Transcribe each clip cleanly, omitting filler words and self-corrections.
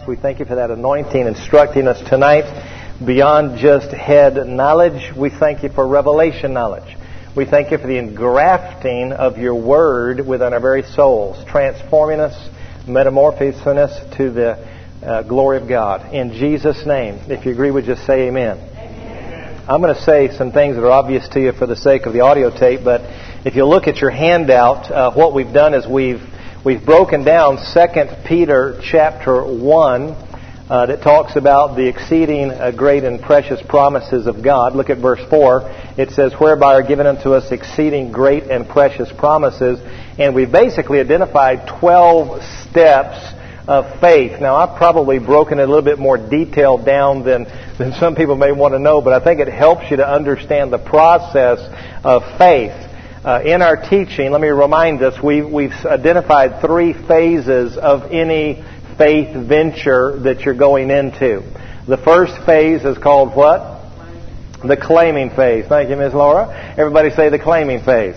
We thank you for that anointing instructing us tonight. Beyond just head knowledge, we thank you for revelation knowledge. We thank you for the engrafting of your word within our very souls, transforming us, metamorphosing us to the glory of God. In Jesus' name, if you agree, would just say amen. Amen. I'm going to say some things that are obvious to you for the sake of the audio tape, but if you look at your handout, what we've done is we've broken down 2 Peter chapter 1 that talks about the exceeding great and precious promises of God. Look at verse 4. It says, whereby are given unto us exceeding great and precious promises. And we've basically identified 12 steps of faith. Now, I've probably broken it a little bit more detailed down than some people may want to know, but I think it helps you to understand the process of faith. In our teaching, let me remind us, we've identified 3 phases of any faith venture that you're going into. The first phase is called what? The claiming phase. Thank you, Ms. Laura. Everybody say the claiming phase.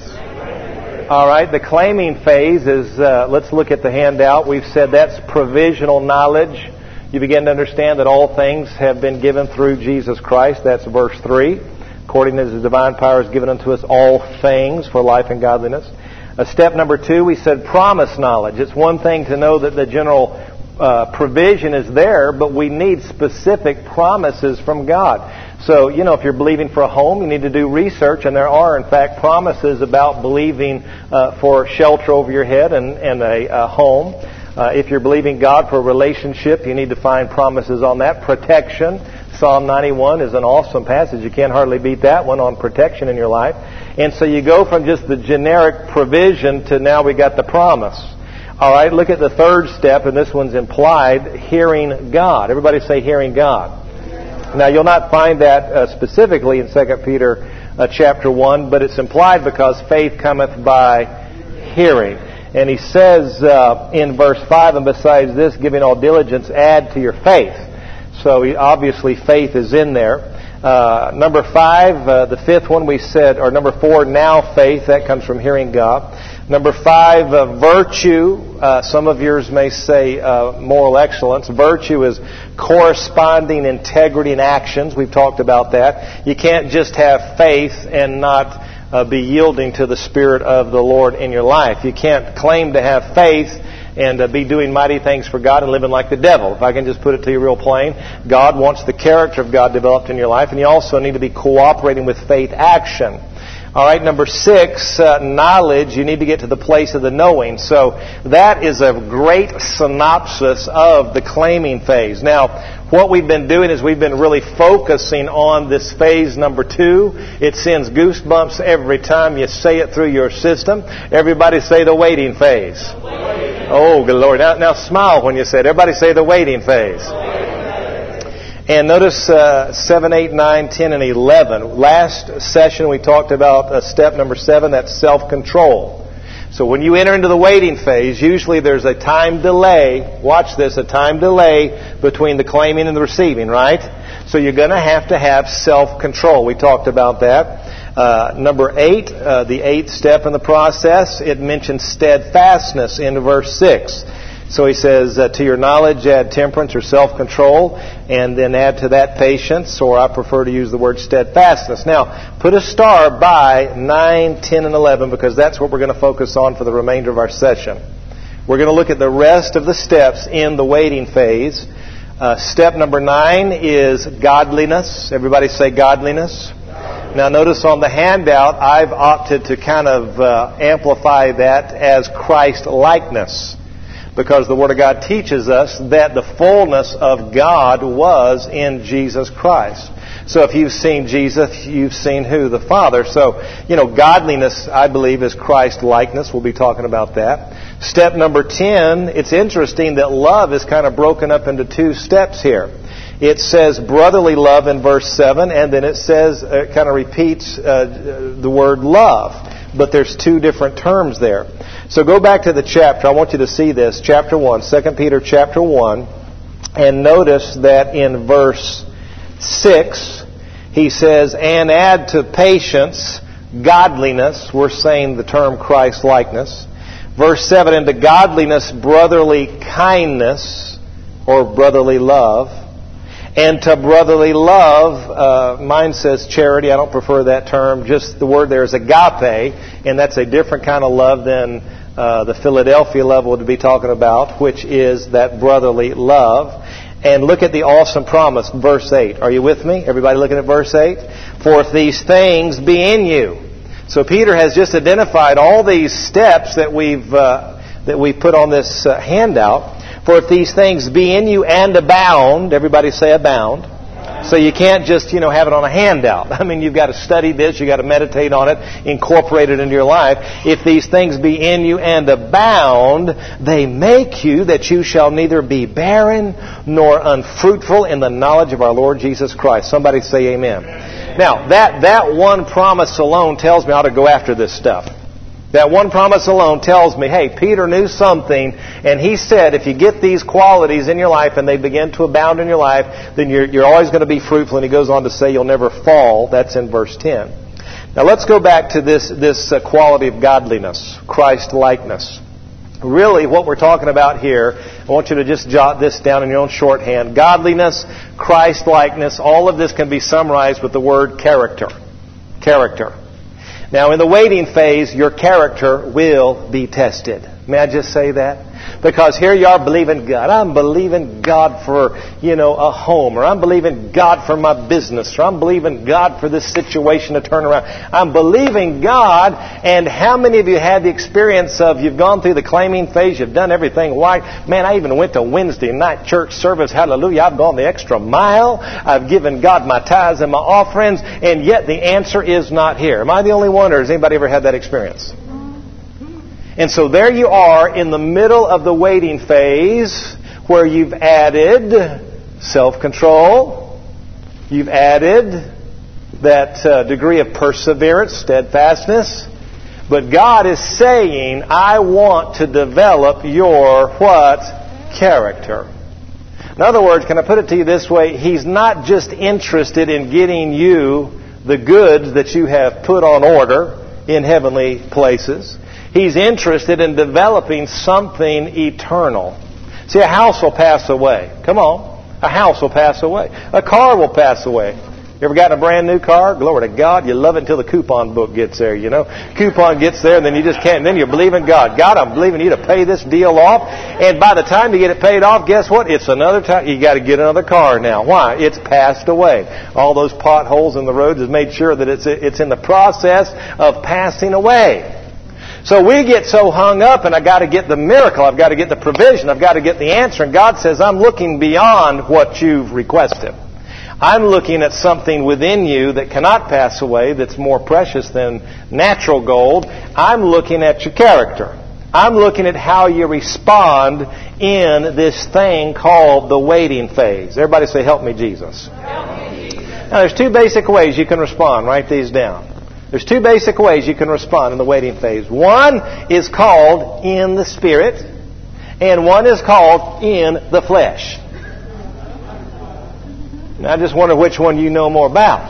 All right, the claiming phase is, let's look at the handout. We've said that's provisional knowledge. You begin to understand that all things have been given through Jesus Christ. That's verse 3. According as His divine power is given unto us all things for life and godliness. Step number 2, we said promise knowledge. It's one thing to know that the general provision is there, but we need specific promises from God. So, if you're believing for a home, you need to do research, and there are, in fact, promises about believing for shelter over your head and a home. If you're believing God for a relationship, you need to find promises on that. Protection. Psalm 91 is an awesome passage. You can't hardly beat that one on protection in your life. And so you go from just the generic provision to now we got the promise. All right, look at the third step, and this one's implied, hearing God. Everybody say hearing God. Now, you'll not find that specifically in 2 Peter chapter 1, but it's implied because faith cometh by hearing. And he says in verse 5, and besides this, giving all diligence, add to your faith. So obviously faith is in there. Number 5, the fifth one we said, or number 4, now faith. That comes from hearing God. Number 5, virtue. Some of yours may say moral excellence. Virtue is corresponding integrity in actions. We've talked about that. You can't just have faith and not be yielding to the Spirit of the Lord in your life. You can't claim to have faith and be doing mighty things for God and living like the devil. If I can just put it to you real plain, God wants the character of God developed in your life, and you also need to be cooperating with faith action. All right, number 6, knowledge. You need to get to the place of the knowing. So that is a great synopsis of the claiming phase. Now, what we've been doing is we've been really focusing on this phase number 2. It sends goosebumps every time you say it through your system. Everybody say the waiting phase. Oh, good Lord. Now smile when you say it. Everybody say the waiting phase. And notice 7, 8, 9, 10, and 11. Last session we talked about step number 7, that's self-control. So when you enter into the waiting phase, usually there's a time delay. Watch this, a time delay between the claiming and the receiving, right? So you're going to have self-control. We talked about that. Number 8, the 8th step in the process, it mentions steadfastness in verse 6. So he says, to your knowledge add temperance or self-control, and then add to that patience, or I prefer to use the word steadfastness. Now, put a star by 9, 10, and 11, because that's what we're going to focus on for the remainder of our session. We're going to look at the rest of the steps in the waiting phase. Step number 9 is godliness. Everybody say godliness. Now notice on the handout, I've opted to kind of amplify that as Christ-likeness, because the Word of God teaches us that the fullness of God was in Jesus Christ. So if you've seen Jesus, you've seen who? The Father. So, godliness, I believe, is Christ-likeness. We'll be talking about that. Step number 10, it's interesting that love is kind of broken up into 2 steps here. It says brotherly love in verse 7, and then it says, it kind of repeats the word love. But there's 2 different terms there. So go back to the chapter. I want you to see this. Chapter 1, 2 Peter chapter 1. And notice that in verse 6, he says, and add to patience godliness. We're saying the term Christ-likeness. Verse 7, and to godliness brotherly kindness. or brotherly love. And to brotherly love, mine says charity. I don't prefer that term. Just the word there is agape, and that's a different kind of love than the Philadelphia love would be talking about, which is that brotherly love. And look at the awesome promise, verse 8. Are you with me? Everybody looking at verse 8? For if these things be in you. So Peter has just identified all these steps that we put on this handout. For if these things be in you and abound, everybody say abound. So you can't just, have it on a handout. I mean, you've got to study this, you've got to meditate on it, incorporate it into your life. If these things be in you and abound, they make you that you shall neither be barren nor unfruitful in the knowledge of our Lord Jesus Christ. Somebody say amen. Now, that one promise alone tells me I ought to go after this stuff. That one promise alone tells me, hey, Peter knew something, and he said if you get these qualities in your life and they begin to abound in your life, then you're always going to be fruitful. And he goes on to say you'll never fall. That's in verse 10. Now let's go back to this quality of godliness, Christ-likeness. Really, what we're talking about here, I want you to just jot this down in your own shorthand. Godliness, Christ-likeness, all of this can be summarized with the word character. Character. Now, in the waiting phase, your character will be tested. May I just say that? Because here you are believing God. I'm believing God for, a home. Or I'm believing God for my business. Or I'm believing God for this situation to turn around. I'm believing God. And how many of you had the experience of you've gone through the claiming phase, you've done everything right? Man, I even went to Wednesday night church service. Hallelujah. I've gone the extra mile. I've given God my tithes and my offerings. And yet the answer is not here. Am I the only one, or has anybody ever had that experience? And so there you are in the middle of the waiting phase where you've added self-control. You've added that degree of perseverance, steadfastness. But God is saying, I want to develop your what? Character. In other words, can I put it to you this way? He's not just interested in getting you the goods that you have put on order in heavenly places. He's interested in developing something eternal. See, a house will pass away. Come on. A house will pass away. A car will pass away. You ever gotten a brand new car? Glory to God. You love it until the coupon book gets there, Coupon gets there and then you just can't. And then you're believing God. God, I'm believing you to pay this deal off. And by the time you get it paid off, guess what? It's another time. You got to get another car now. Why? It's passed away. All those potholes in the roads has made sure that it's in the process of passing away. So we get so hung up, and I've got to get the miracle, I've got to get the provision, I've got to get the answer. And God says, I'm looking beyond what you've requested. I'm looking at something within you that cannot pass away, that's more precious than natural gold. I'm looking at your character. I'm looking at how you respond in this thing called the waiting phase. Everybody say, help me, Jesus. Help me, Jesus. Now, there's two basic ways you can respond. Write these down. There's two basic ways you can respond in the waiting phase. One is called in the Spirit, and one is called in the flesh. And I just wonder which one you know more about.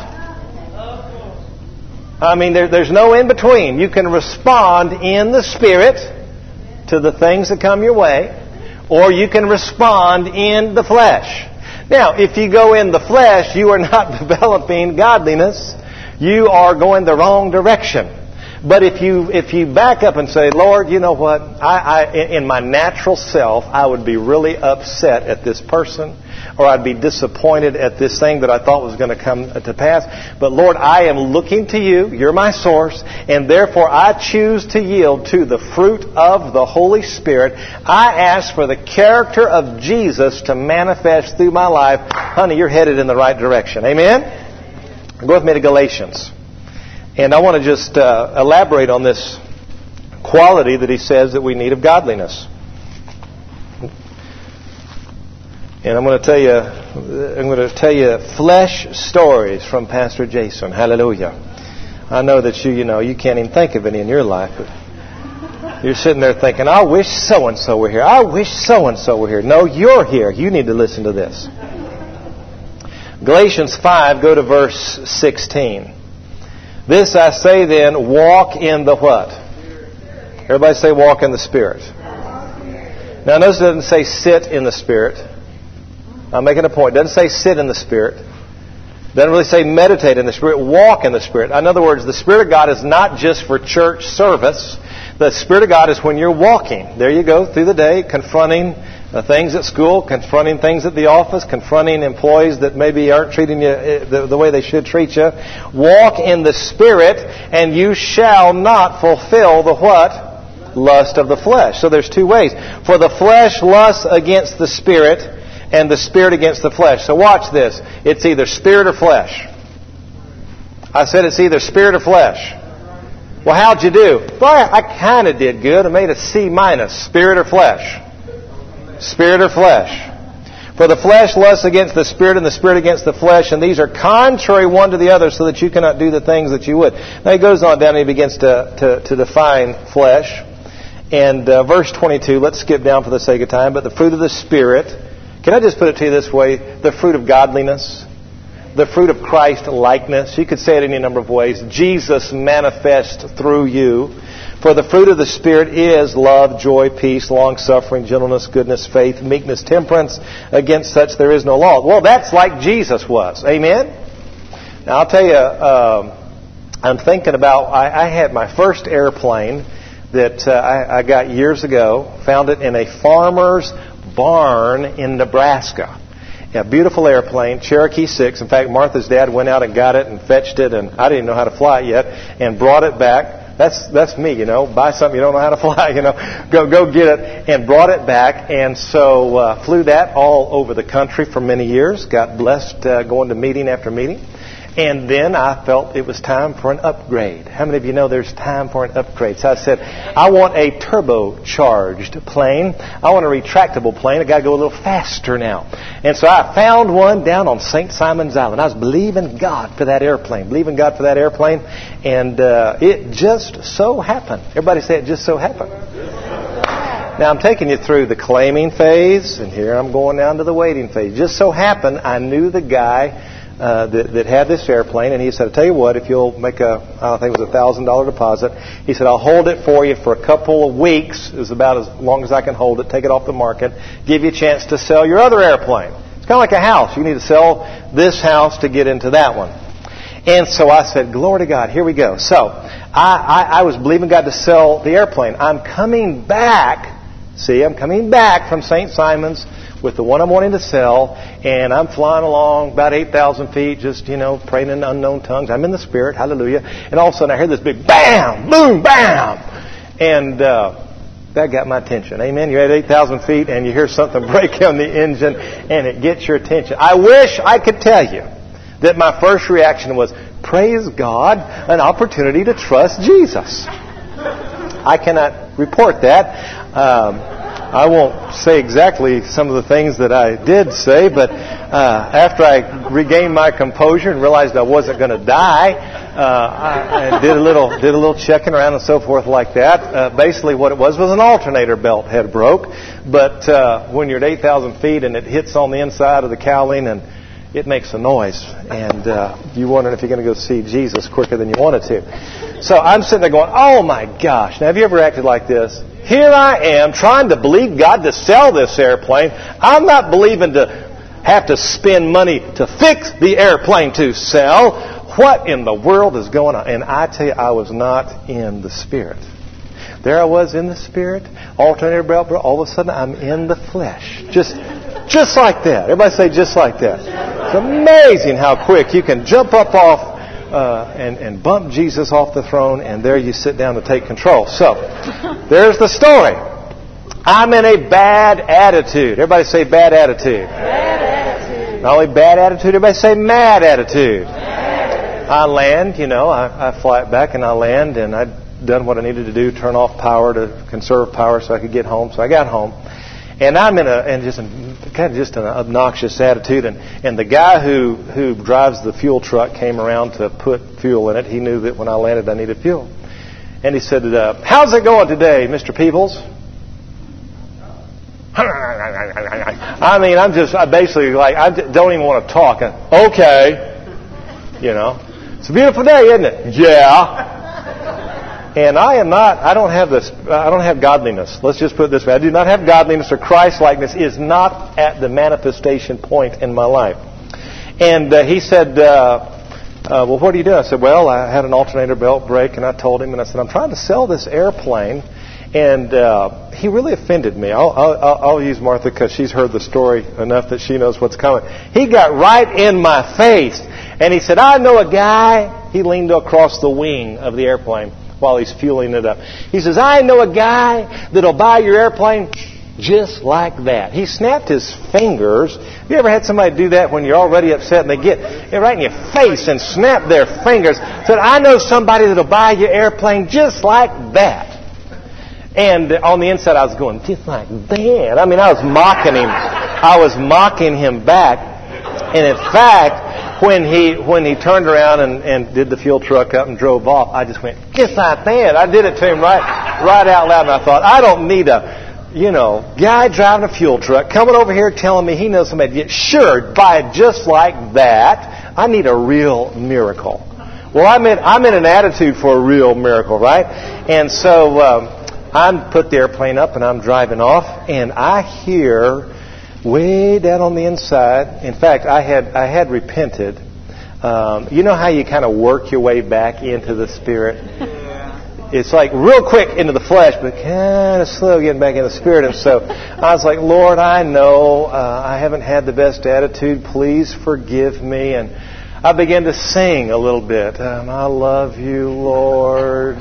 I mean, there's no in between. You can respond in the Spirit to the things that come your way, or you can respond in the flesh. Now, if you go in the flesh, you are not developing godliness. You are going the wrong direction. But if you back up and say, Lord, you know what? In my natural self, I would be really upset at this person, or I'd be disappointed at this thing that I thought was going to come to pass. But Lord, I am looking to you. You're my source. And therefore, I choose to yield to the fruit of the Holy Spirit. I ask for the character of Jesus to manifest through my life. Honey, you're headed in the right direction. Amen? Go with me to Galatians. And I want to just elaborate on this quality that he says that we need of godliness. And I'm going to tell you flesh stories from Pastor Jason. Hallelujah. I know that you can't even think of any in your life, but you're sitting there thinking, I wish so-and-so were here. I wish so-and-so were here. No, you're here. You need to listen to this. Galatians 5, go to verse 16. This I say then, walk in the what? Everybody say walk in the Spirit. Now notice it doesn't say sit in the Spirit. I'm making a point. It doesn't say sit in the Spirit. It doesn't really say meditate in the Spirit. Walk in the Spirit. In other words, the Spirit of God is not just for church service. The Spirit of God is when you're walking. There you go through the day, confronting things at school, confronting things at the office, confronting employees that maybe aren't treating you the way they should treat you. Walk in the Spirit, and you shall not fulfill the what? Lust of the flesh. So there's two ways. For the flesh lusts against the Spirit, and the Spirit against the flesh. So watch this. It's either spirit or flesh. I said it's either spirit or flesh. Well, how'd you do? Well, I kind of did good. I made a C minus. Spirit or flesh? Spirit or flesh? For the flesh lusts against the Spirit, and the Spirit against the flesh, and these are contrary one to the other, so that you cannot do the things that you would. Now he goes on down and he begins to define flesh. And verse 22, let's skip down for the sake of time, but the fruit of the Spirit, can I just put it to you this way? The fruit of godliness, the fruit of Christ likeness. You could say it any number of ways. Jesus manifest through you. For the fruit of the Spirit is love, joy, peace, long-suffering, gentleness, goodness, faith, meekness, temperance. Against such there is no law. Well, that's like Jesus was. Amen? Now, I'll tell you, I'm thinking about, I had my first airplane that I got years ago. Found it in a farmer's barn in Nebraska. A beautiful airplane, Cherokee 6. In fact, Martha's dad went out and got it and fetched it, and I didn't know how to fly it yet, and brought it back. That's me, you know. Buy something you don't know how to fly, you know. Go get it, and brought it back, and so flew that all over the country for many years. Got blessed going to meeting after meeting. And then I felt it was time for an upgrade. How many of you know there's time for an upgrade? So I said, I want a turbocharged plane. I want a retractable plane. I got to go a little faster now. And so I found one down on St. Simon's Island. I was believing God for that airplane. And it just so happened. Everybody say it just so happened. Now I'm taking you through the claiming phase, and here I'm going down to the waiting phase. Just so happened I knew the guy that had this airplane, and he said, I'll tell you what, if you'll make I think it was $1,000 deposit, he said, I'll hold it for you for a couple of weeks. It was about as long as I can hold it, take it off the market, give you a chance to sell your other airplane. It's kind of like a house. You need to sell this house to get into that one. And so I said, glory to God, here we go. So I was believing God to sell the airplane. I'm coming back from St. Simon's with the one I'm wanting to sell, and I'm flying along about 8,000 feet, just, praying in unknown tongues. I'm in the Spirit, hallelujah. And all of a sudden I hear this big bam, boom, bam. And that got my attention. Amen. You're at 8,000 feet and you hear something break on the engine and it gets your attention. I wish I could tell you that my first reaction was, praise God, an opportunity to trust Jesus. I cannot report that. I won't say exactly some of the things that I did say, but after I regained my composure and realized I wasn't going to die, I did a little checking around and so forth like that. Basically, what it was an alternator belt had broke. But when you're at 8,000 feet and it hits on the inside of the cowling and it makes a noise, and you're wondering if you're going to go see Jesus quicker than you wanted to. So I'm sitting there going, oh my gosh. Now, have you ever acted like this? Here I am trying to believe God to sell this airplane. I'm not believing to have to spend money to fix the airplane to sell. What in the world is going on? And I tell you, I was not in the Spirit. There I was in the Spirit, alternator belt, but all of a sudden I'm in the flesh. Just like that. Everybody say just like that. It's amazing how quick you can jump up off and bump Jesus off the throne, and there you sit down to take control. So, there's the story. I'm in a bad attitude. Everybody say bad attitude. Bad attitude. Not only bad attitude, everybody say mad attitude. Mad. I land, I fly it back and I land, and I'd done what I needed to do, turn off power to conserve power so I could get home. So I got home. And I'm in just an obnoxious attitude, and the guy who drives the fuel truck came around to put fuel in it. He knew that when I landed I needed fuel, and he said, "How's it going today, Mr. Peebles?" I mean, I basically I don't even want to talk. Okay, it's a beautiful day, isn't it? Yeah. And I don't have godliness. Let's just put it this way. I do not have godliness, or Christ-likeness is not at the manifestation point in my life. And he said, well, what are you doing? I said, well, I had an alternator belt break, and I told him, and I said, I'm trying to sell this airplane. And he really offended me. I'll use Martha because she's heard the story enough that she knows what's coming. He got right in my face, and he said, I know a guy. He leaned across the wing of the airplane while he's fueling it up. He says, I know a guy that'll buy your airplane just like that. He snapped his fingers. Have you ever had somebody do that when you're already upset and they get right in your face and snap their fingers? Said, I know somebody that'll buy your airplane just like that. And on the inside I was going, just like that. I mean, I was mocking him. I was mocking him back. And in fact, when he turned around and did the fuel truck up and drove off, I just went, just like that. I did it to him right out loud. And I thought, I don't need a guy driving a fuel truck coming over here telling me he knows somebody. Sure, buy it just like that. I need a real miracle. Well, I'm in an attitude for a real miracle, right? And so I put the airplane up and I'm driving off, and I hear way down on the inside. In fact, I had repented. You know how you kind of work your way back into the Spirit? It's like real quick into the flesh, but kind of slow getting back in the Spirit. And so I was like, Lord, I know I haven't had the best attitude. Please forgive me. And I began to sing a little bit. I love you, Lord.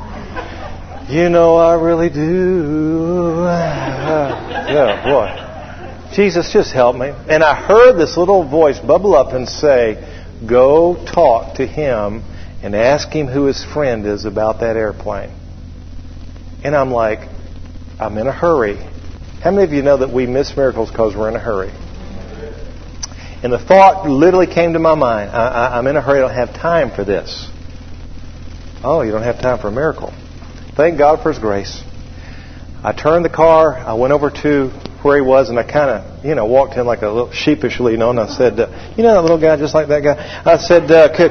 You know I really do. Yeah, boy. Jesus, just help me. And I heard this little voice bubble up and say, go talk to him and ask him who his friend is about that airplane. And I'm like, I'm in a hurry. How many of you know that we miss miracles because we're in a hurry? And the thought literally came to my mind, I'm in a hurry, I don't have time for this. Oh, you don't have time for a miracle. Thank God for his grace. I turned the car, I went over to where he was, and I kind of, walked in like a little sheepishly, and I said, that little guy, just like that guy? I said,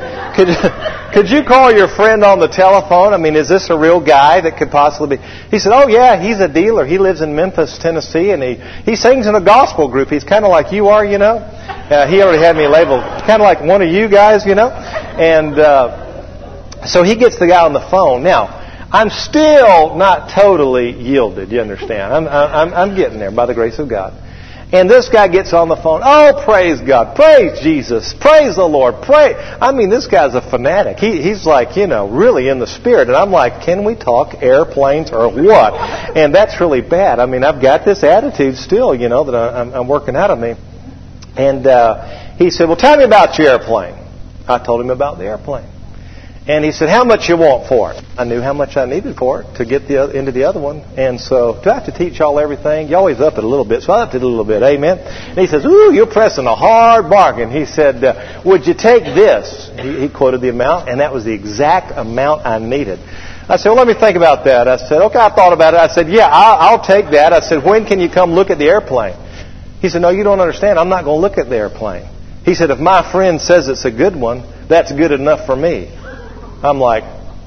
could you call your friend on the telephone? I mean, is this a real guy that could possibly be? He said, oh yeah, he's a dealer. He lives in Memphis, Tennessee, and he sings in a gospel group. He's kind of like you are, He already had me labeled kind of like one of you guys, And so he gets the guy on the phone. Now, I'm still not totally yielded, you understand. I'm getting there by the grace of God. And this guy gets on the phone. Oh, praise God. Praise Jesus. Praise the Lord. I mean, this guy's a fanatic. He's like, really in the Spirit. And I'm like, can we talk airplanes or what? And that's really bad. I mean, I've got this attitude still, that I'm working out of me. And he said, well, tell me about your airplane. I told him about the airplane. And he said, how much you want for it? I knew how much I needed for it to get into the other one. And so, do I have to teach y'all everything? You always up it a little bit, so I upped it a little bit. Amen? And he says, ooh, you're pressing a hard bargain. He said, would you take this? He quoted the amount, and that was the exact amount I needed. I said, well, let me think about that. I said, okay, I thought about it. I said, yeah, I'll take that. I said, when can you come look at the airplane? He said, no, you don't understand. I'm not going to look at the airplane. He said, if my friend says it's a good one, that's good enough for me. I'm like,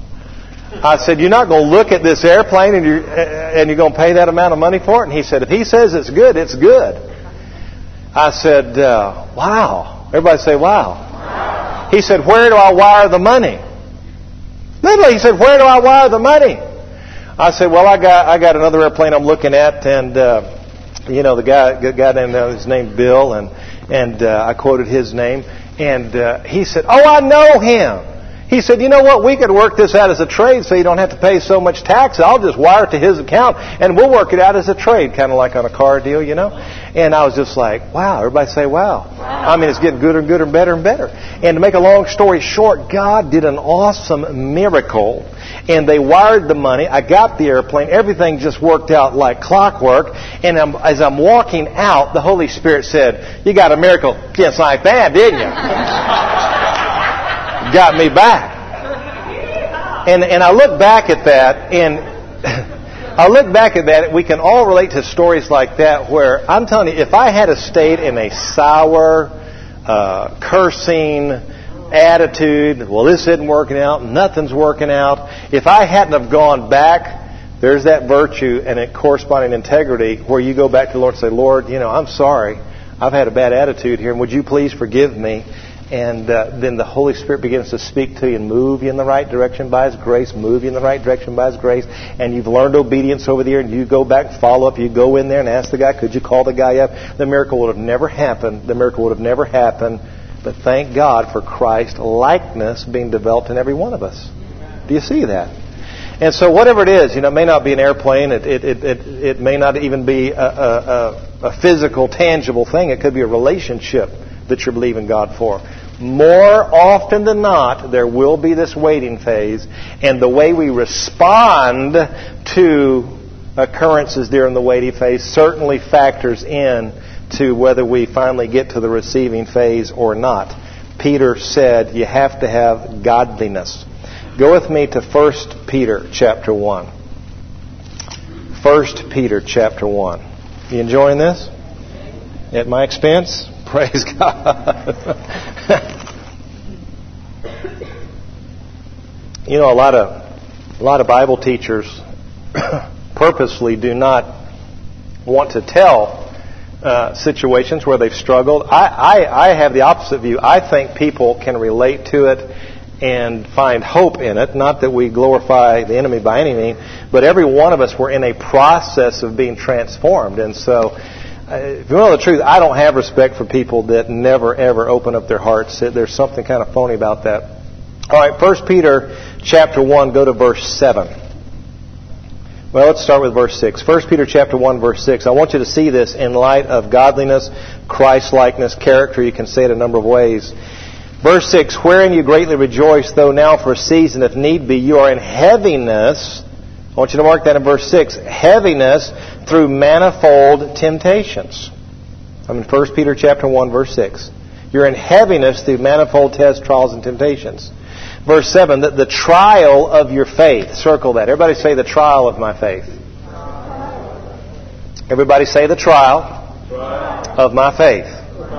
I said, you're not going to look at this airplane and you're going to pay that amount of money for it? And he said, if he says it's good, it's good. I said, wow. Everybody say, wow. He said, where do I wire the money? Literally, he said, where do I wire the money? I said, well, I got another airplane I'm looking at, and the guy named his name Bill, and I quoted his name, and he said, oh, I know him. He said, you know what, we could work this out as a trade so you don't have to pay so much tax. I'll just wire it to his account and we'll work it out as a trade, kind of like on a car deal, And I was just like, wow. Everybody say, wow. I mean, it's getting gooder and gooder and better and better. And to make a long story short, God did an awesome miracle. And they wired the money. I got the airplane. Everything just worked out like clockwork. And as I'm walking out, the Holy Spirit said, you got a miracle just like that, didn't you? Got me back. And I look back at that, and we can all relate to stories like that where, I'm telling you, if I had stayed in a sour, cursing, attitude, well, this isn't working out, nothing's working out. If I hadn't have gone back, there's that virtue and a corresponding integrity where you go back to the Lord and say, Lord, I'm sorry. I've had a bad attitude here, and would you please forgive me? And then the Holy Spirit begins to speak to you and move you in the right direction by His grace, move you in the right direction by His grace, and you've learned obedience over the year, and you go back, follow up, you go in there and ask the guy, could you call the guy up? The miracle would have never happened. The miracle would have never happened. But thank God for Christ likeness being developed in every one of us. Do you see that? And so whatever it is, it may not be an airplane, it may not even be a physical, tangible thing. It could be a relationship that you're believing God for. More often than not, there will be this waiting phase, and the way we respond to occurrences during the waiting phase certainly factors in to whether we finally get to the receiving phase or not. Peter said you have to have godliness. Go with me to 1 Peter chapter 1. 1 Peter chapter 1. You enjoying this? At my expense? Praise God. A lot of Bible teachers purposely do not want to tell situations where they've struggled. I have the opposite view. I think people can relate to it and find hope in it. Not that we glorify the enemy by any means, but every one of us were in a process of being transformed. And so, if you know the truth, I don't have respect for people that never, ever open up their hearts. There's something kind of phony about that. All right, 1 Peter chapter 1, go to verse 7. Well, let's start with verse 6. 1 Peter chapter 1, verse 6. I want you to see this in light of godliness, Christ-likeness, character. You can say it a number of ways. Verse 6, wherein you greatly rejoice, though now for a season, if need be, you are in heaviness. I want you to mark that in verse 6. Heaviness through manifold temptations. I'm in 1 Peter chapter 1, verse 6. You're in heaviness through manifold tests, trials, and temptations. Verse 7, that the trial of your faith. Circle that. Everybody say the trial of my faith. Everybody say the trial of my faith.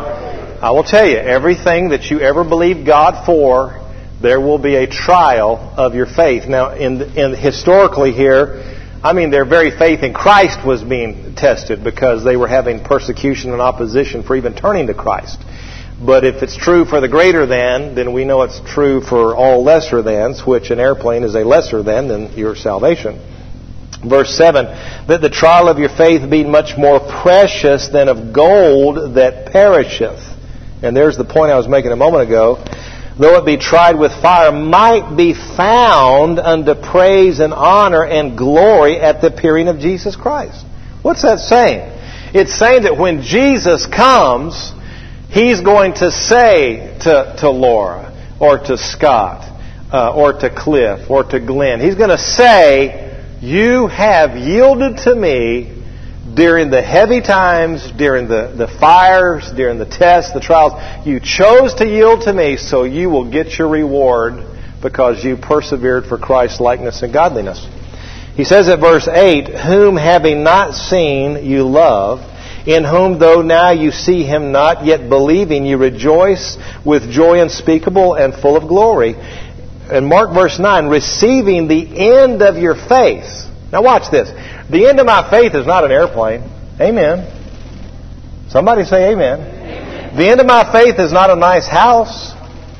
I will tell you, everything that you ever believed God for, there will be a trial of your faith. Now, in historically here, their very faith in Christ was being tested because they were having persecution and opposition for even turning to Christ. But if it's true for the greater than, then we know it's true for all lesser thans, which an airplane is a lesser than your salvation. Verse 7, that the trial of your faith be much more precious than of gold that perisheth. And there's the point I was making a moment ago. Though it be tried with fire, might be found unto praise and honor and glory at the appearing of Jesus Christ. What's that saying? It's saying that when Jesus comes, He's going to say to Laura, or to Scott, or to Cliff, or to Glenn, He's going to say, you have yielded to me during the heavy times, during the fires, during the tests, the trials. You chose to yield to me, so you will get your reward because you persevered for Christ's likeness and godliness. He says at verse 8, whom having not seen you love, in whom though now you see Him not, yet believing you rejoice with joy unspeakable and full of glory. And mark verse 9, receiving the end of your faith. Now watch this. The end of my faith is not an airplane. Amen. Somebody say amen. Amen. The end of my faith is not a nice house.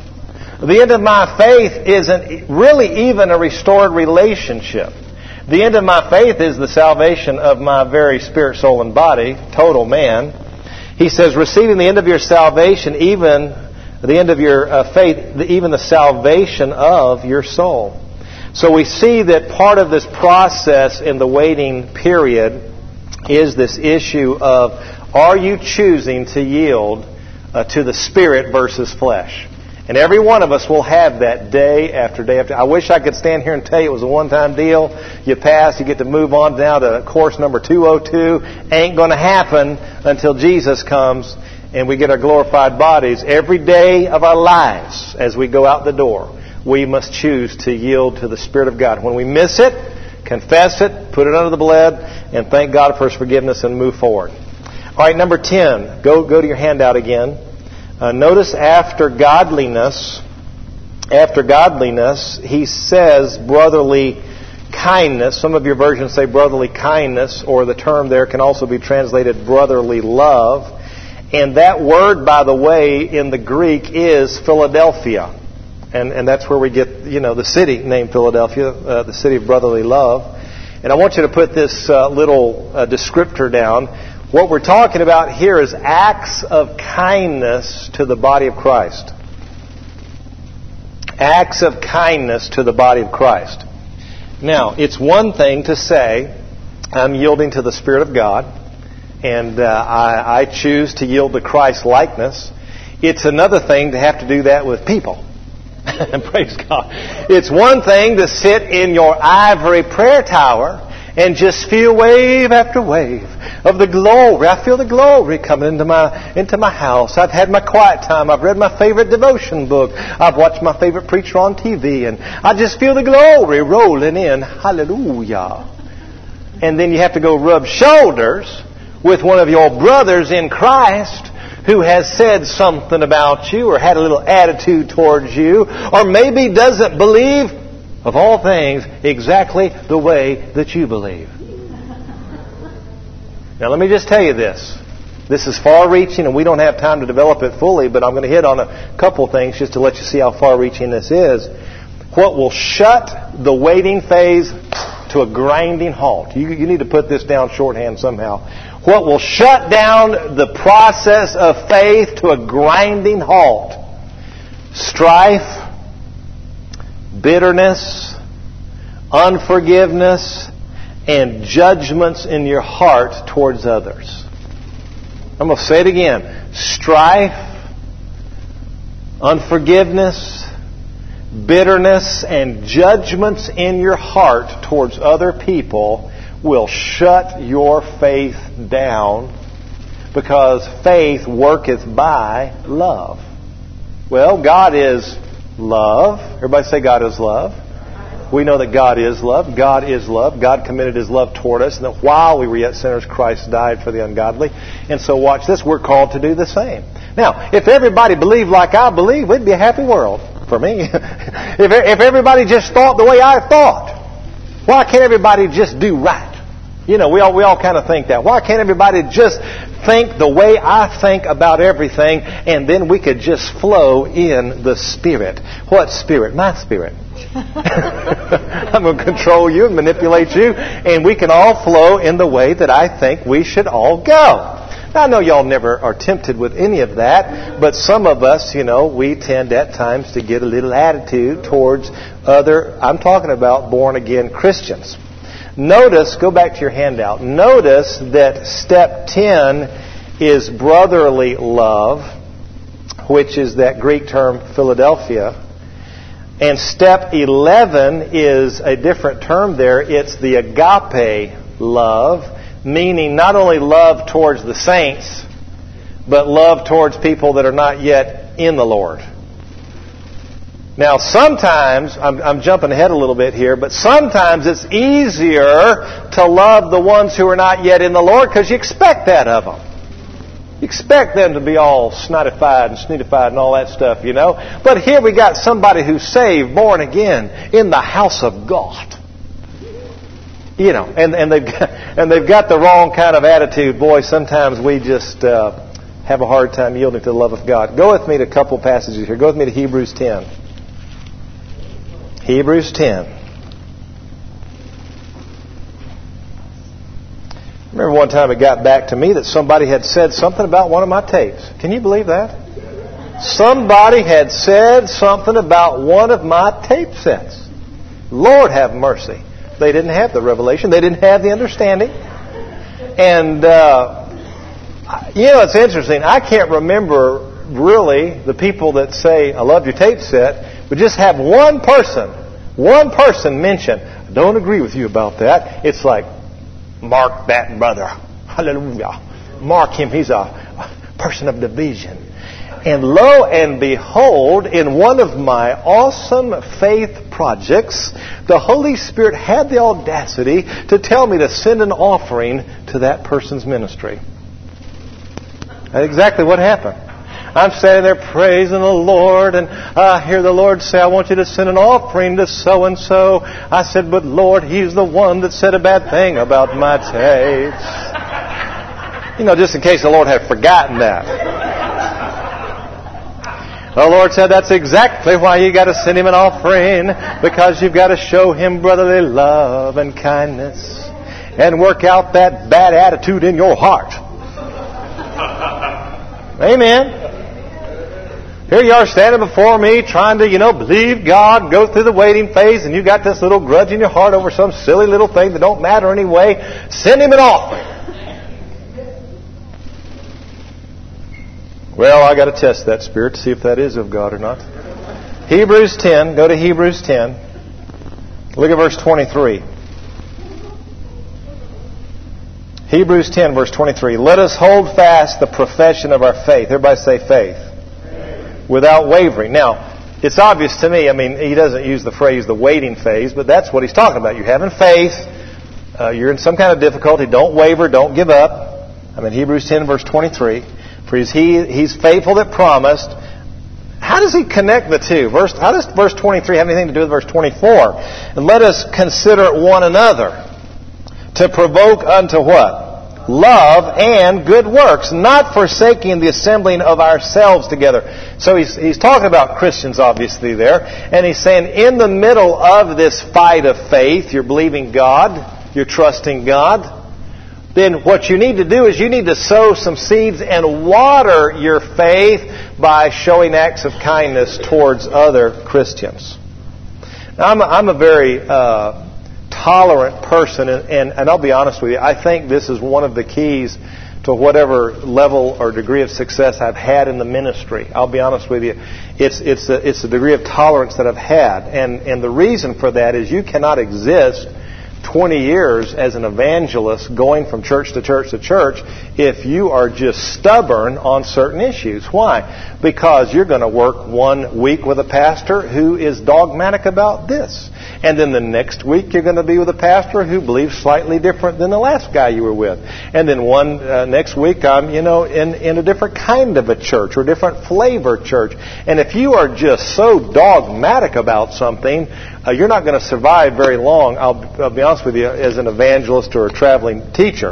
The end of my faith isn't really even a restored relationship. The end of my faith is the salvation of my very spirit, soul, and body, total man. He says, receiving the end of your salvation, even the end of your faith, even the salvation of your soul. So we see that part of this process in the waiting period is this issue of, are you choosing to yield to the Spirit versus flesh? And every one of us will have that day after day after. I wish I could stand here and tell you it was a one-time deal. You pass, you get to move on now to course number 202. Ain't going to happen until Jesus comes and we get our glorified bodies. Every day of our lives as we go out the door, we must choose to yield to the Spirit of God. When we miss it, confess it, put it under the blood, and thank God for His forgiveness and move forward. All right, number 10. Go to your handout again. Notice after godliness, after godliness, he says brotherly kindness. Some of your versions say brotherly kindness, or the term there can also be translated brotherly love. And that word, by the way, in the Greek is Philadelphia. And that's where we get, the city named Philadelphia, the city of brotherly love. And I want you to put this little descriptor down. What we're talking about here is acts of kindness to the body of Christ. Acts of kindness to the body of Christ. Now, it's one thing to say, I'm yielding to the Spirit of God, and I choose to yield to Christ's likeness. It's another thing to have to do that with people. And praise God. It's one thing to sit in your ivory prayer tower and just feel wave after wave of the glory. I feel the glory coming into my house. I've had my quiet time. I've read my favorite devotion book. I've watched my favorite preacher on TV. And I just feel the glory rolling in. Hallelujah. And then you have to go rub shoulders with one of your brothers in Christ who has said something about you or had a little attitude towards you, or maybe doesn't believe, of all things, exactly the way that you believe. Now let me just tell you this. This is far-reaching, and we don't have time to develop it fully, but I'm going to hit on a couple things just to let you see how far-reaching this is. What will shut the waiting phase to a grinding halt? You need to put this down shorthand somehow. What will shut down the process of faith to a grinding halt? Strife, bitterness, unforgiveness, and judgments in your heart towards others. I'm going to say it again. Strife, unforgiveness, bitterness, and judgments in your heart towards other people will shut your faith down, because faith worketh by love. Well, God is love. Everybody say God is love. We know that God is love. God is love. God committed His love toward us, and that while we were yet sinners, Christ died for the ungodly. And so watch this. We're called to do the same. Now, if everybody believed like I believe, we'd be a happy world for me. If everybody just thought the way I thought, why can't everybody just do right? We all kind of think that. Why can't everybody just think the way I think about everything, and then we could just flow in the Spirit? What Spirit? My Spirit. I'm going to control you and manipulate you, and we can all flow in the way that I think we should all go. Now, I know y'all never are tempted with any of that, but some of us, we tend at times to get a little attitude towards I'm talking about born-again Christians. Notice, go back to your handout, notice that step 10 is brotherly love, which is that Greek term Philadelphia. And step 11 is a different term there. It's the agape love, meaning not only love towards the saints, but love towards people that are not yet in the Lord. Now, sometimes, I'm jumping ahead a little bit here, but sometimes it's easier to love the ones who are not yet in the Lord because you expect that of them. You expect them to be all snottified and snootified and all that stuff, But here we got somebody who's saved, born again, in the house of God. And they've got the wrong kind of attitude. Boy, sometimes we just have a hard time yielding to the love of God. Go with me to a couple passages here. Go with me to Hebrews 10. Hebrews 10. Remember one time it got back to me that somebody had said something about one of my tapes. Can you believe that? Somebody had said something about one of my tape sets. Lord have mercy. They didn't have the revelation. They didn't have the understanding. And, it's interesting. I can't remember really the people that say, I love your tape set, but just have one person mention, I don't agree with you about that. It's like, mark that brother. Hallelujah. Mark him. He's a person of division. And lo and behold, in one of my awesome faith projects, the Holy Spirit had the audacity to tell me to send an offering to that person's ministry. That's exactly what happened. I'm standing there praising the Lord, and I hear the Lord say, I want you to send an offering to so-and-so. I said, but Lord, he's the one that said a bad thing about my tapes. Just in case the Lord had forgotten that. The Lord said, that's exactly why you got to send him an offering, because you've got to show him brotherly love and kindness and work out that bad attitude in your heart. Amen. Here you are standing before me trying to, believe God, go through the waiting phase, and you got this little grudge in your heart over some silly little thing that don't matter anyway. Send him an offering. Well, I got to test that spirit to see if that is of God or not. Hebrews 10. Go to Hebrews 10. Look at verse 23. Hebrews 10, verse 23. Let us hold fast the profession of our faith. Everybody say faith. Without wavering. Now, it's obvious to me, he doesn't use the phrase the waiting phase, but that's what he's talking about. You're having faith. You're in some kind of difficulty. Don't waver. Don't give up. Hebrews 10, verse 23. For he's faithful that promised. How does he connect the two? How does verse 23 have anything to do with verse 24? And let us consider one another to provoke unto what? Love and good works, not forsaking the assembling of ourselves together. So he's talking about Christians, obviously, there. And he's saying, in the middle of this fight of faith, you're believing God, you're trusting God, then what you need to do is you need to sow some seeds and water your faith by showing acts of kindness towards other Christians. Now, I'm a very tolerant person, and I'll be honest with you, I think this is one of the keys to whatever level or degree of success I've had in the ministry. I'll be honest with you, it's a degree of tolerance that I've had, and the reason for that is you cannot exist 20 years as an evangelist going from church to church to church if you are just stubborn on certain issues. Why? Because you're going to work 1 week with a pastor who is dogmatic about this. And then the next week you're going to be with a pastor who believes slightly different than the last guy you were with. And then next week I'm, in a different kind of a church or a different flavor church. And if you are just so dogmatic about something, you're not going to survive very long, I'll be honest with you, as an evangelist or a traveling teacher.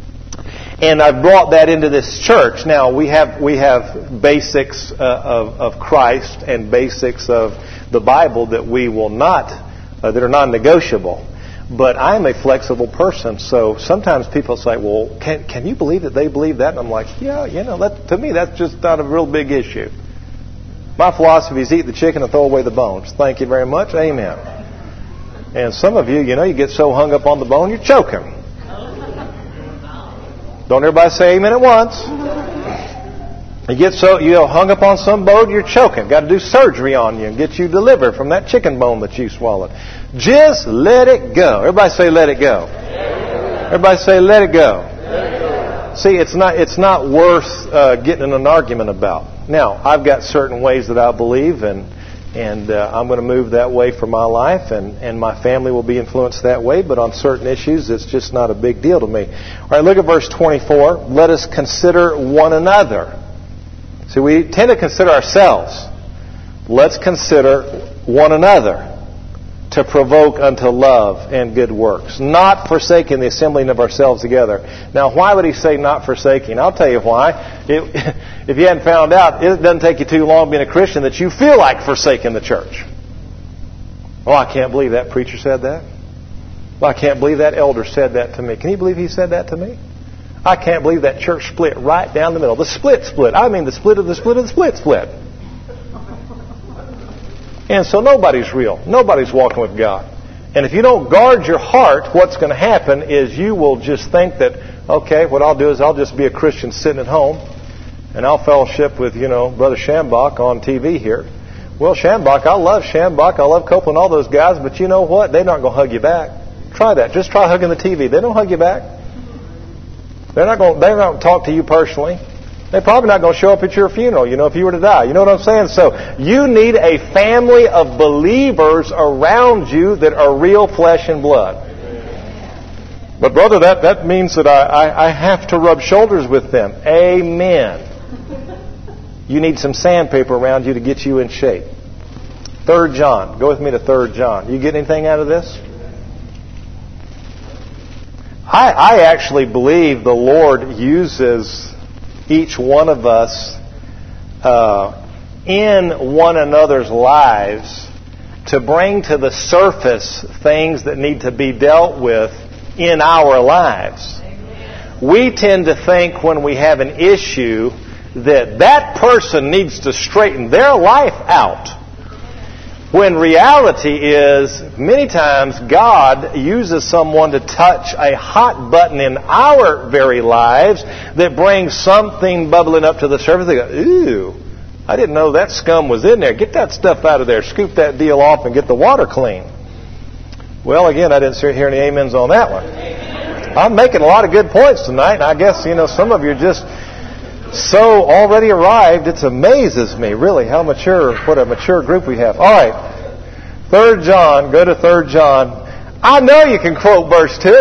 And I've brought that into this church. Now, we have basics of Christ and basics of the Bible that we will not, that are non-negotiable. But I'm a flexible person, so sometimes people say, well, can you believe that they believe that? And I'm like, yeah, to me that's just not a real big issue. My philosophy is eat the chicken and throw away the bones. Thank you very much. Amen. And some of you, you get so hung up on the bone, you're choking. Don't everybody say amen at once. You get so hung up on some bone, you're choking. Got to do surgery on you and get you delivered from that chicken bone that you swallowed. Just let it go. Everybody say let it go. Everybody say let it go. See, it's not worth getting in an argument about. Now, I've got certain ways that I believe, and I'm going to move that way for my life, and my family will be influenced that way, but on certain issues, it's just not a big deal to me. All right, look at verse 24. Let us consider one another. See, we tend to consider ourselves. Let's consider one another to provoke unto love and good works, not forsaking the assembling of ourselves together. Now, why would he say not forsaking? I'll tell you why. If you hadn't found out, it doesn't take you too long being a Christian that you feel like forsaking the church. Oh, I can't believe that preacher said that. Well, I can't believe that elder said that to me. Can you believe he said that to me? I can't believe that church split right down the middle. The split. I mean the split of the split of the split. And so nobody's real. Nobody's walking with God. And if you don't guard your heart, what's going to happen is you will just think that, okay, what I'll do is I'll just be a Christian sitting at home, and I'll fellowship with, Brother Schambach on TV here. Well, Schambach, I love Schambach, I love Copeland, all those guys, but you know what? They're not going to hug you back. Try that. Just try hugging the TV. They don't hug you back. They're not going to talk to you personally. They're probably not going to show up at your funeral, if you were to die. You know what I'm saying? So you need a family of believers around you that are real flesh and blood. But brother, that means that I have to rub shoulders with them. Amen. You need some sandpaper around you to get you in shape. 3 John. Go with me to 3 John. You get anything out of this? I actually believe the Lord uses each one of us in one another's lives to bring to the surface things that need to be dealt with in our lives. We tend to think when we have an issue that person needs to straighten their life out. When reality is, many times God uses someone to touch a hot button in our very lives that brings something bubbling up to the surface. They go, ooh, I didn't know that scum was in there. Get that stuff out of there. Scoop that deal off and get the water clean. Well, again, I didn't hear any amens on that one. I'm making a lot of good points tonight, and I guess, some of you are just so already arrived. It amazes me, really, what a mature group we have. All right, 3 John, go to 3 John. I know you can quote verse 2.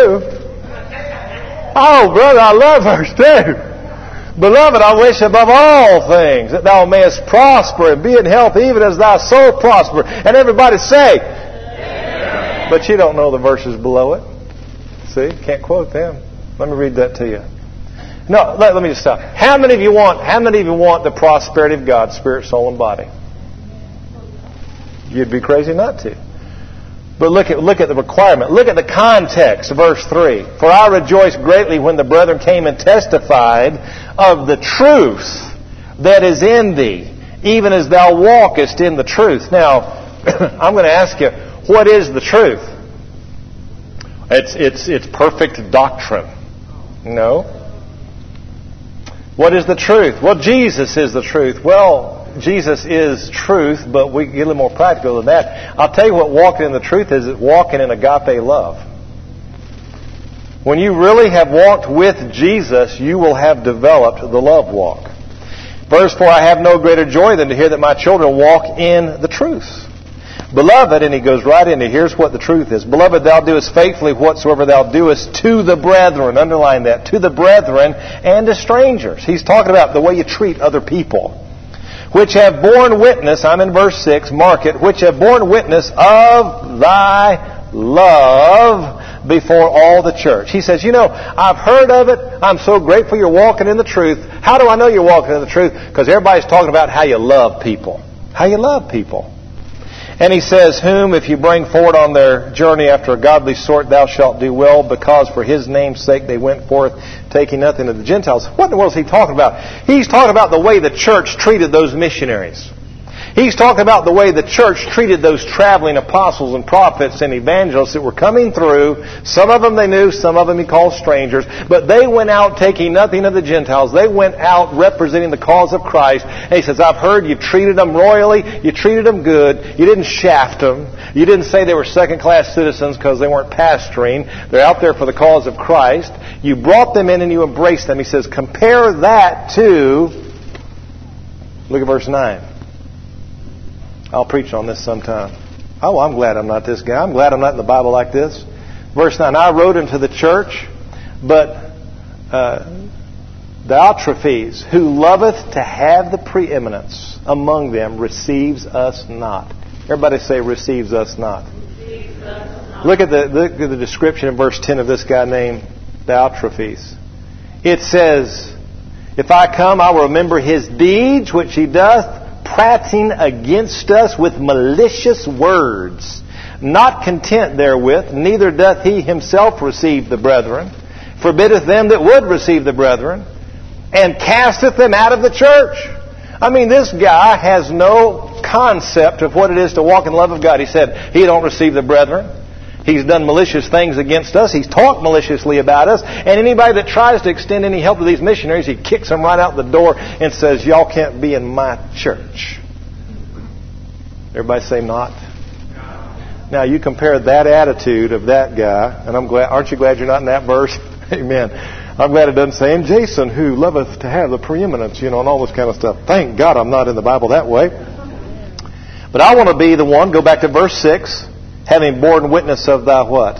Oh, brother, I love verse 2. Beloved, I wish above all things that thou mayest prosper and be in health even as thy soul prosper. And everybody say, amen. But you don't know the verses below it. See, can't quote them. Let me read that to you. No, let me just stop. How many of you want the prosperity of God, spirit, soul, and body? You'd be crazy not to. But look at the requirement. Look at the context, verse 3. For I rejoiced greatly when the brethren came and testified of the truth that is in thee, even as thou walkest in the truth. Now, I'm going to ask you, what is the truth? It's perfect doctrine. No. What is the truth? Well, Jesus is the truth. Well, Jesus is truth, but we get a little more practical than that. I'll tell you what walking in the truth is walking in agape love. When you really have walked with Jesus, you will have developed the love walk. Verse 4, I have no greater joy than to hear that my children walk in the truth. Beloved, and he goes right into, here's what the truth is. Beloved, thou doest faithfully whatsoever thou doest to the brethren. Underline that. To the brethren and to strangers. He's talking about the way you treat other people. Which have borne witness, I'm in verse 6, mark it, which have borne witness of thy love before all the church. He says, I've heard of it. I'm so grateful you're walking in the truth. How do I know you're walking in the truth? Because everybody's talking about how you love people. How you love people. And he says, whom if you bring forward on their journey after a godly sort, thou shalt do well, because for his name's sake they went forth, taking nothing of the Gentiles. What in the world is he talking about? He's talking about the way the church treated those missionaries. He's talking about the way the church treated those traveling apostles and prophets and evangelists that were coming through. Some of them they knew, some of them he called strangers. But they went out taking nothing of the Gentiles. They went out representing the cause of Christ. And he says, I've heard you treated them royally. You treated them good. You didn't shaft them. You didn't say they were second-class citizens because they weren't pastoring. They're out there for the cause of Christ. You brought them in and you embraced them. He says, compare that to, look at verse 9. I'll preach on this sometime. Oh, I'm glad I'm not this guy. I'm glad I'm not in the Bible like this. Verse 9, I wrote unto the church, but Diotrephes, who loveth to have the preeminence among them, receives us not. Everybody say, receives us not. Receives us not. Look at the description in verse 10 of this guy named Diotrephes. It says, if I come, I will remember his deeds which he doth, prating against us with malicious words. Not content therewith, neither doth he himself receive the brethren, forbiddeth them that would receive the brethren, and casteth them out of the church. I mean, this guy has no concept of what it is to walk in the love of God. He said, he don't receive the brethren. He's done malicious things against us. He's talked maliciously about us. And anybody that tries to extend any help to these missionaries, he kicks them right out the door and says, y'all can't be in my church. Everybody say not. Now you compare that attitude of that guy, and I'm glad. Aren't you glad you're not in that verse? Amen. I'm glad it doesn't say, and Jason, who loveth to have the preeminence, and all this kind of stuff. Thank God I'm not in the Bible that way. But I want to be the one, go back to verse 6, having borne witness of thy what?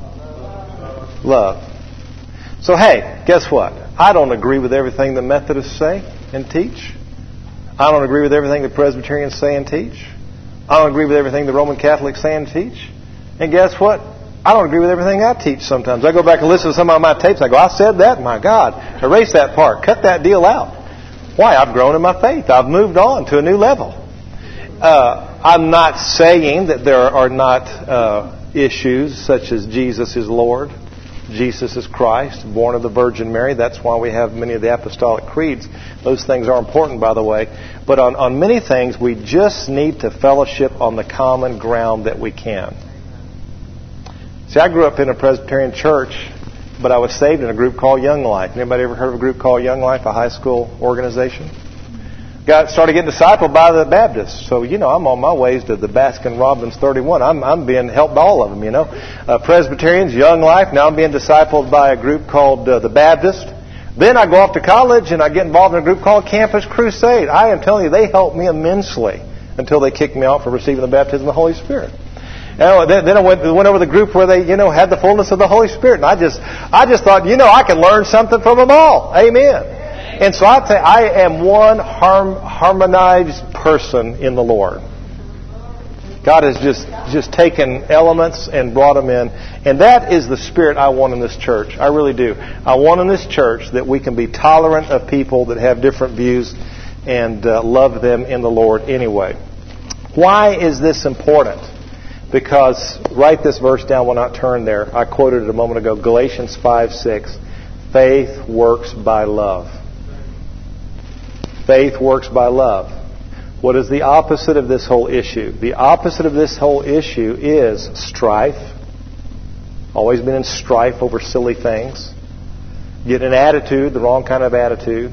Love. So hey, guess what? I don't agree with everything the Methodists say and teach. I don't agree with everything the Presbyterians say and teach. I don't agree with everything the Roman Catholics say and teach. And guess what? I don't agree with everything I teach sometimes. I go back and listen to some of my tapes. I go, I said that? My God. Erase that part. Cut that deal out. Why? I've grown in my faith. I've moved on to a new level. I'm not saying that there are not issues such as Jesus is Lord, Jesus is Christ, born of the Virgin Mary. That's why we have many of the apostolic creeds. Those things are important, by the way. But on many things, we just need to fellowship on the common ground that we can. See, I grew up in a Presbyterian church, but I was saved in a group called Young Life. Anybody ever heard of a group called Young Life, a high school organization? Started getting discipled by the Baptists. So, I'm on my ways to the Baskin-Robbins 31. I'm being helped by all of them, Presbyterians, Young Life. Now I'm being discipled by a group called the Baptist. Then I go off to college and I get involved in a group called Campus Crusade. I am telling you, they helped me immensely until they kicked me out for receiving the baptism of the Holy Spirit. Then I went over the group where they, had the fullness of the Holy Spirit. And I just thought, I can learn something from them all. Amen. And so I am one harmonized person in the Lord. God has just taken elements and brought them in. And that is the spirit I want in this church. I really do. I want in this church that we can be tolerant of people that have different views and love them in the Lord anyway. Why is this important? Because, write this verse down, we'll not turn there. I quoted it a moment ago, Galatians 5:6. Faith works by love. Faith works by love. What is the opposite of this whole issue? The opposite of this whole issue is strife. Always been in strife over silly things. Getting an attitude, the wrong kind of attitude.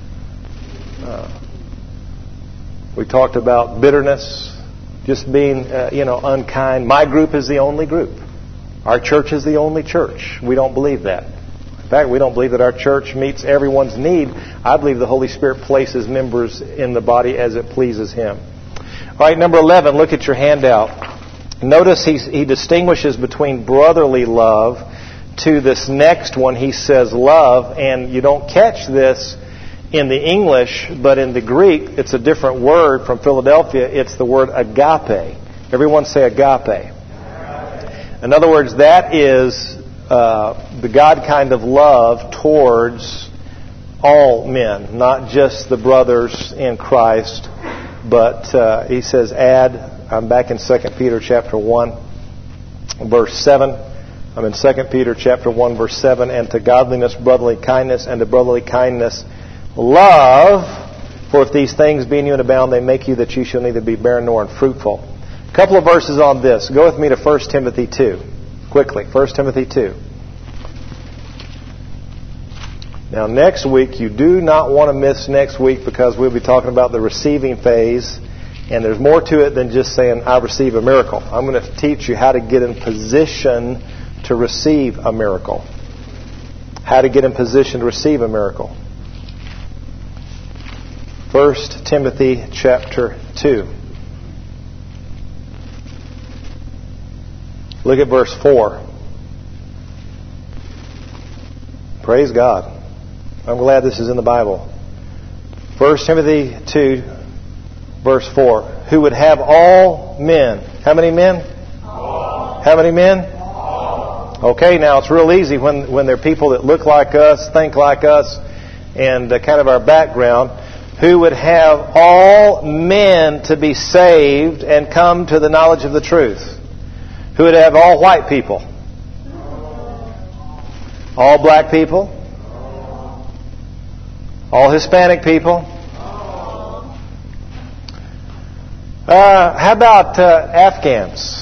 We talked about bitterness. Just being, unkind. My group is the only group. Our church is the only church. We don't believe that. In fact, we don't believe that our church meets everyone's need. I believe the Holy Spirit places members in the body as it pleases Him. All right, number 11, look at your handout. Notice he distinguishes between brotherly love to this next one. He says love, and you don't catch this in the English, but in the Greek, it's a different word from Philadelphia. It's the word agape. Everyone say agape. In other words, that is the God kind of love towards all men, not just the brothers in Christ, but he says I'm back in 2 Peter chapter 1, verse 7. I'm in 2 Peter chapter 1, verse 7. And to godliness, brotherly kindness, and to brotherly kindness, love, for if these things be in you and abound, they make you that you shall neither be barren nor unfruitful. A couple of verses on this. Go with me to 1 Timothy 2. Quickly, 1 Timothy 2. Now, next week, you do not want to miss next week because we'll be talking about the receiving phase. And there's more to it than just saying, I receive a miracle. I'm going to teach you how to get in position to receive a miracle. How to get in position to receive a miracle. 1 Timothy chapter 2. Look at verse 4. Praise God. I'm glad this is in the Bible. 1 Timothy 2, verse 4. Who would have all men. How many men? All. How many men? All. Okay, now it's real easy when there are people that look like us, think like us, and kind of our background. Who would have all men to be saved and come to the knowledge of the truth? Who would have all white people? All black people? All Hispanic people? How about Afghans?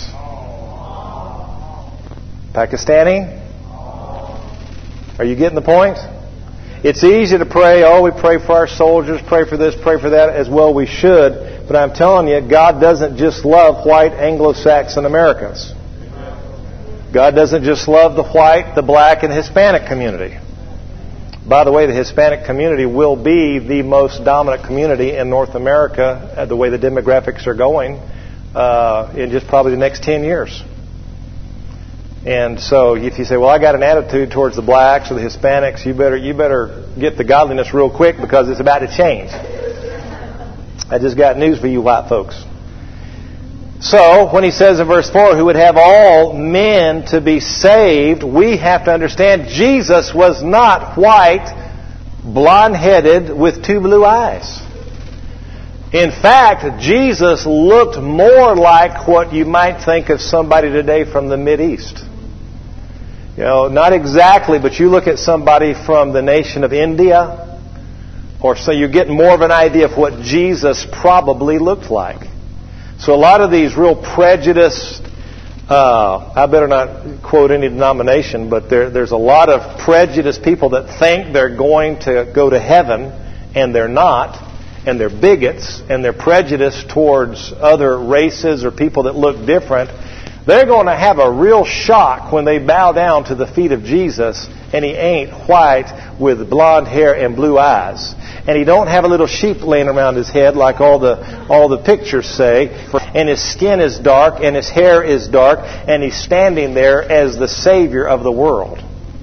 Pakistani? Are you getting the point? It's easy to pray, we pray for our soldiers, pray for this, pray for that, as well we should. But I'm telling you, God doesn't just love white Anglo-Saxon Americans. God doesn't just love the white, the black, and Hispanic community. By the way, the Hispanic community will be the most dominant community in North America, the way the demographics are going, in just probably the next 10 years. And so if you say, well, I got an attitude towards the blacks or the Hispanics, you better get the godliness real quick because it's about to change. I just got news for you white folks. So, when he says in verse 4, who would have all men to be saved, we have to understand Jesus was not white, blonde-headed, with two blue eyes. In fact, Jesus looked more like what you might think of somebody today from the Mideast. You know, not exactly, but you look at somebody from the nation of India, or so you're getting more of an idea of what Jesus probably looked like. So a lot of these real prejudiced, I better not quote any denomination, but there's a lot of prejudiced people that think they're going to go to heaven, and they're not, and they're bigots, and they're prejudiced towards other races or people that look different. They're going to have a real shock when they bow down to the feet of Jesus, and He ain't white with blonde hair and blue eyes. And He don't have a little sheep laying around His head like all the pictures say. And His skin is dark and His hair is dark, and He's standing there as the Savior of the world.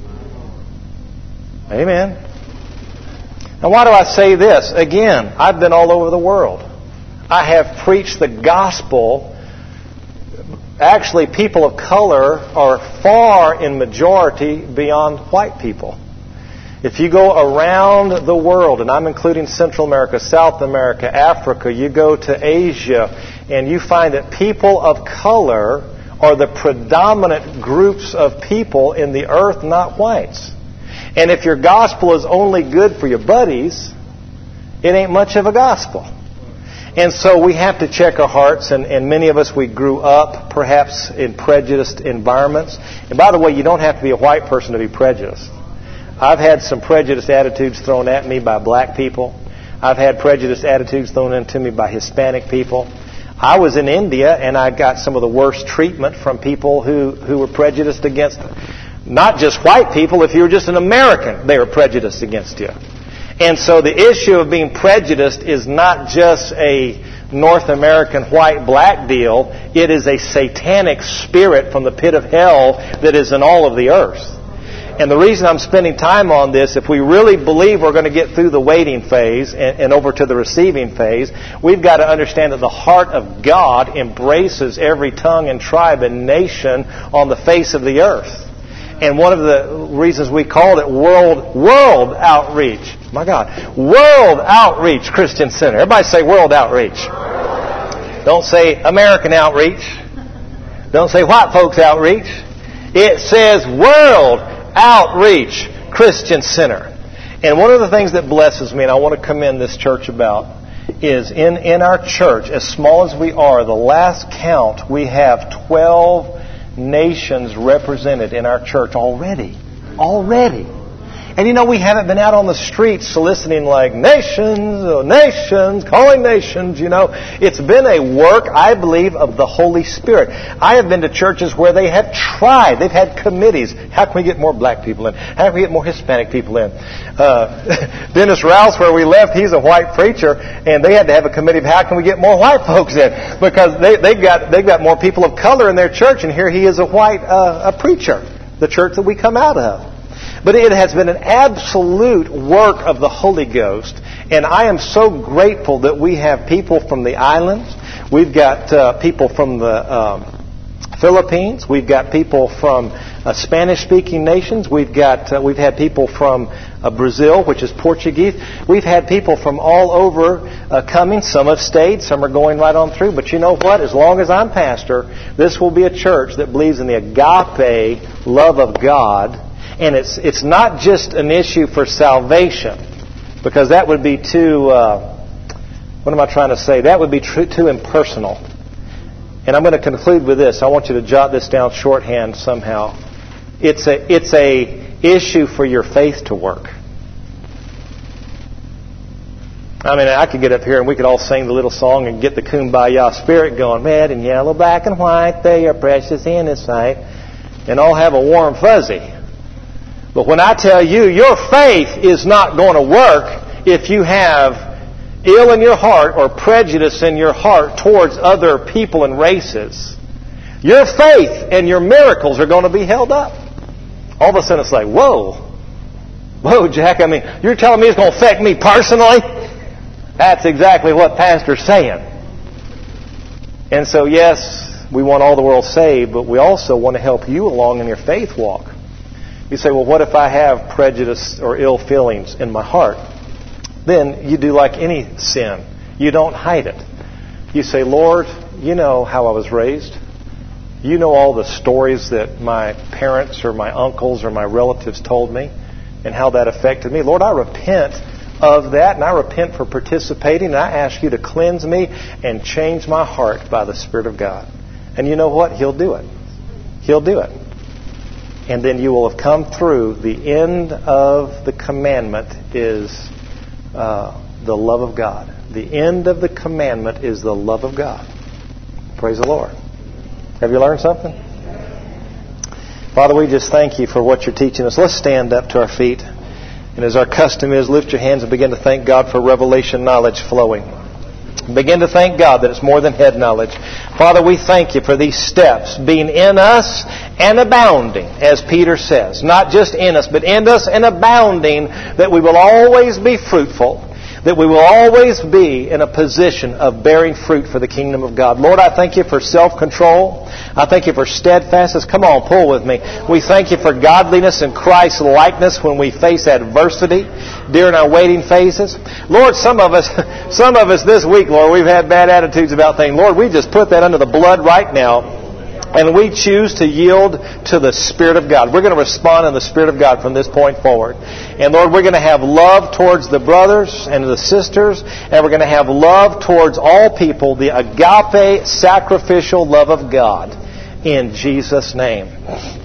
Amen. Now why do I say this? Again, I've been all over the world. I have preached the gospel. Actually, people of color are far in majority beyond white people. If you go around the world, and I'm including Central America, South America, Africa, you go to Asia, and you find that people of color are the predominant groups of people in the earth, not whites. And if your gospel is only good for your buddies, it ain't much of a gospel. And so we have to check our hearts, and many of us, we grew up perhaps in prejudiced environments. And by the way, you don't have to be a white person to be prejudiced. I've had some prejudiced attitudes thrown at me by black people. I've had prejudiced attitudes thrown into me by Hispanic people. I was in India, and I got some of the worst treatment from people who were prejudiced against, not just white people. If you were just an American, they were prejudiced against you. And so the issue of being prejudiced is not just a North American white-black deal. It is a satanic spirit from the pit of hell that is in all of the earth. And the reason I'm spending time on this, if we really believe we're going to get through the waiting phase and over to the receiving phase, we've got to understand that the heart of God embraces every tongue and tribe and nation on the face of the earth. And one of the reasons we called it World Outreach. My God. World Outreach Christian Center. Everybody say World Outreach. Don't say American Outreach. Don't say white folks outreach. It says World Outreach Christian Center. And one of the things that blesses me, and I want to commend this church about, is in our church, as small as we are, the last count, we have 12 nations represented in our church already. Already. And you know, we haven't been out on the streets soliciting like nations, calling nations, you know. It's been a work, I believe, of the Holy Spirit. I have been to churches where they have tried. They've had committees. How can we get more black people in? How can we get more Hispanic people in? Dennis Rouse, where we left, he's a white preacher, and they had to have a committee of how can we get more white folks in? Because they've got more people of color in their church, and here he is a white a preacher, the church that we come out of. But it has been an absolute work of the Holy Ghost. And I am so grateful that we have people from the islands. We've got people from the Philippines. We've got people from Spanish-speaking nations. We've had people from Brazil, which is Portuguese. We've had people from all over coming. Some have stayed. Some are going right on through. But you know what? As long as I'm pastor, this will be a church that believes in the agape love of God. And it's not just an issue for salvation, because that would be too, what am I trying to say? That would be too impersonal. And I'm going to conclude with this. I want you to jot this down shorthand somehow. It's a issue for your faith to work. I mean, I could get up here and we could all sing the little song and get the kumbaya spirit going. Red and yellow, black and white, they are precious in His sight. And all have a warm fuzzy. But when I tell you, your faith is not going to work if you have ill in your heart or prejudice in your heart towards other people and races. Your faith and your miracles are going to be held up. All of a sudden it's like, whoa, Jack, I mean, you're telling me it's going to affect me personally? That's exactly what Pastor's saying. And so, yes, we want all the world saved, but we also want to help you along in your faith walk. You say, well, what if I have prejudice or ill feelings in my heart? Then you do like any sin. You don't hide it. You say, Lord, you know how I was raised. You know all the stories that my parents or my uncles or my relatives told me and how that affected me. Lord, I repent of that, and I repent for participating, and I ask you to cleanse me and change my heart by the Spirit of God. And you know what? He'll do it. He'll do it. And then you will have come through. The end of the commandment is the love of God. The end of the commandment is the love of God. Praise the Lord. Have you learned something? Father, we just thank you for what you're teaching us. Let's stand up to our feet. And as our custom is, lift your hands and begin to thank God for revelation knowledge flowing. Begin to thank God that it's more than head knowledge. Father, we thank you for these steps being in us and abounding, as Peter says. Not just in us, but in us and abounding, that we will always be fruitful, that we will always be in a position of bearing fruit for the kingdom of God. Lord, I thank you for self-control. I thank you for steadfastness. Come on, pull with me. We thank you for godliness and Christ's likeness when we face adversity during our waiting phases. Lord, some of us this week, Lord, we've had bad attitudes about things. Lord, we just put that under the blood right now. And we choose to yield to the Spirit of God. We're going to respond in the Spirit of God from this point forward. And Lord, we're going to have love towards the brothers and the sisters. And we're going to have love towards all people. The agape, sacrificial love of God. In Jesus' name.